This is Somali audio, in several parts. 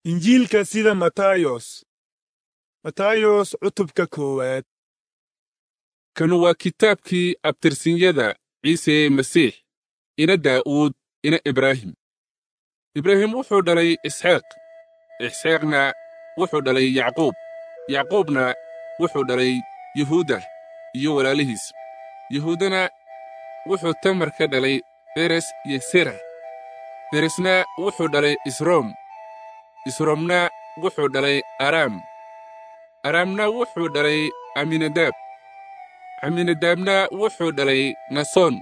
Injiilka sida Matayos cutubka koowaad. kanu waa kitaabkii abtirsinyada ciise masiix ina daa'uud ina ibraahim. ibraahim wuxuu dhalay isxaaq, isxaaqna wuxuu dhalay yacquub, yacquubna wuxuu dhalay yahuuda iyo walaalihiis. yahuudana wuxuu tamar ka dhalay feres iyo sera. feresna wuxuu dhalay isroom, isroomna wuxuu dhalay araam, araamna wuxuu dhalay aminadaab, aminadaabna wuxuu dhalay nasoon,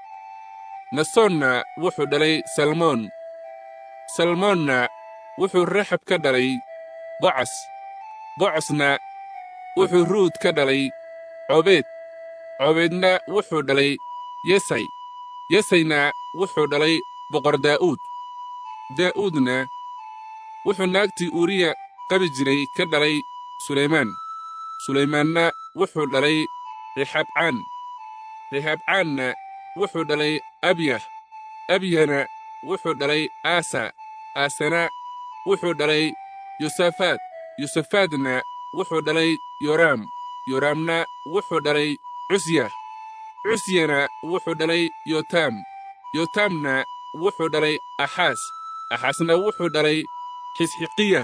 nasoonna wuxuu dhalay salmoon, salmoonna wuxuu raxab ka dhalay bocas, bocasna wuxuu ruud ka dhalay cobeed, cobeedna wuxuu dhalay yesay, yesayna wuxuu dhalay boqor daa'uud, daa'uudna wuxuu naagtii uuriya qabi jiray ka dhalay sulaymaan, sulaymaanna wuxuu dhalay rexabcaan, rexabcaanna wuxuu dhalay abiyah, abiyahna wuxuu dhalay aasa, aasana wuxuu dhalay yosafaad, yosafaadna wuxuu dhalay yoraam, yoraamna wuxuu dhalay cusyah, cusyana wuxuu dhalay yotaam, yotaamna wuxuu dhalay axaas, axaasna wuxuu dhalay xisqiyah,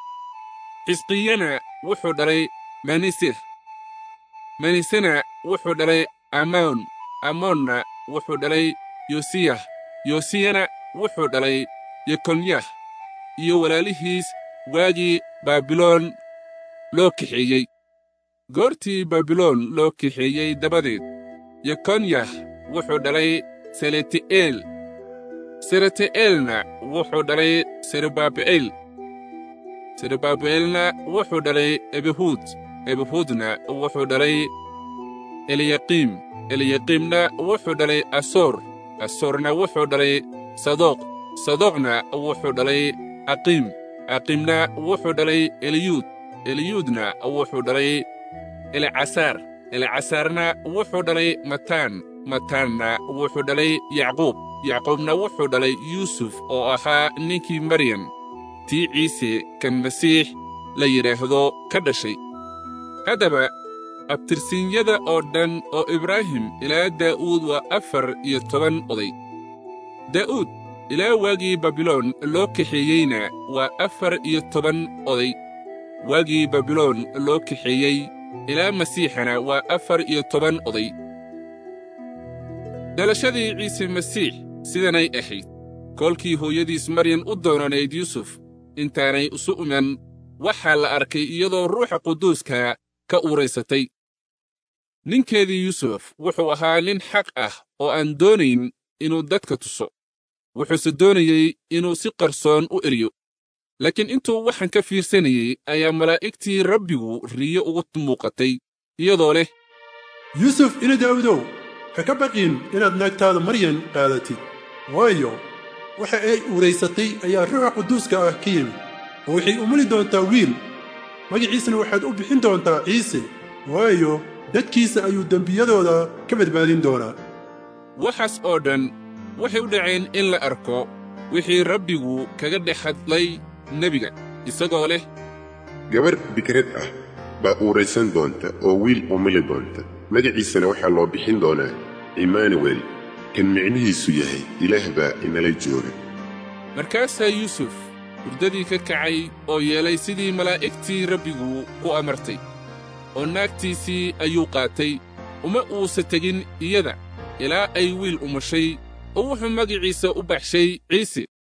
xisqiyana wuxuu dhalay maniseh, manisena wuxuu dhalay amoon, amoonna wuxuu dhalay yosiyah, yosiyana wuxuu dhalay yekonyah iyo walaalihiis waagii baabiloon loo kaxeeyey. goortii baabiloon loo kaxeeyey dabadeed, yekonyah wuxuu dhalay seleti'eel, seleti'eelna wuxuu dhalay serubbabeel, serubbabeelna wuxuu dhalay ebihuud, ebihuudna wuxuu dhalay eliyaqiim, eliyaqiimna wuxuu dhalay asoor, asoorna wuxuu dhalay sadoq, sadoqna wuxuu dhalay aqiim, aqiimna wuxuu dhalay eliyuud, eliyuudna wuxuu dhalay elecasaar, elecasaarna wuxuu dhalay mataan, mataanna wuxuu dhalay yacquub, yacquubna wuxuu dhalay yuusuf oo ahaa ninkii maryam tii ciise kan masiix la yidhaahdo ka dhashay. haddaba abtirsiinyada oo dhan oo ibraahim ilaa daa'uud waa 14 oday. daa'uud ilaa waagii baabiloon loo kaxeeyeyna waa 14 oday, waagii baabiloon loo kaxeeyey ilaa masiixana waa 14 oday. dhalashadii ciise masiix sidanay ahayd kolkii hooyadiis maryam u doonanayd yuusuf intaanay isu iman, waxaa la arkay iyadoo ruuxa quduuska ka uuraysatay. ninkeedii yuusuf wuxuu ahaa nin xaq ah oo aan doonayn inuu dadka tuso, wuxuuse doonayey inuu si qarsoon u eriyo. laakiin intuu waxaan ka fiirsanayey ayaa malaa'igtii rabbigu riyo ugu muuqatay iyadoo leh, yuusuf ina daa'uudow, ha ka baqin inaad naagtaada maryam qaadatid, waayo waxa ay uuraysatay ayaa ruuxa quduuska ah ka yimid, oo waxay umuli doontaa wiil, magaciisana waxaad u bixin doontaa ciise, waayo dadkiisa ayuu dembiyadooda ka badbaadin doonaa. waxaas oo dhan waxay u dhaceen in la arko wixii rabbigu kaga dhex hadlay nebiga, isagoo leh, gabarh bikrad ah baa uuraysan doonta oo wiil umili doonta, magaciisana waxaa loo bixin doonaa imaanuwel, kan micnihiisu yahay ilaah baa inala jooga. markaasaa yuusuf hurdadii ka kacay oo yeelay sidii malaa'igtii rabbigu ku amartay, oo naagtiisii ayuu qaatay, uma uusa tegin iyada ilaa ay wiil umushay, oo wuxuu magaciisa u baxshay ciise.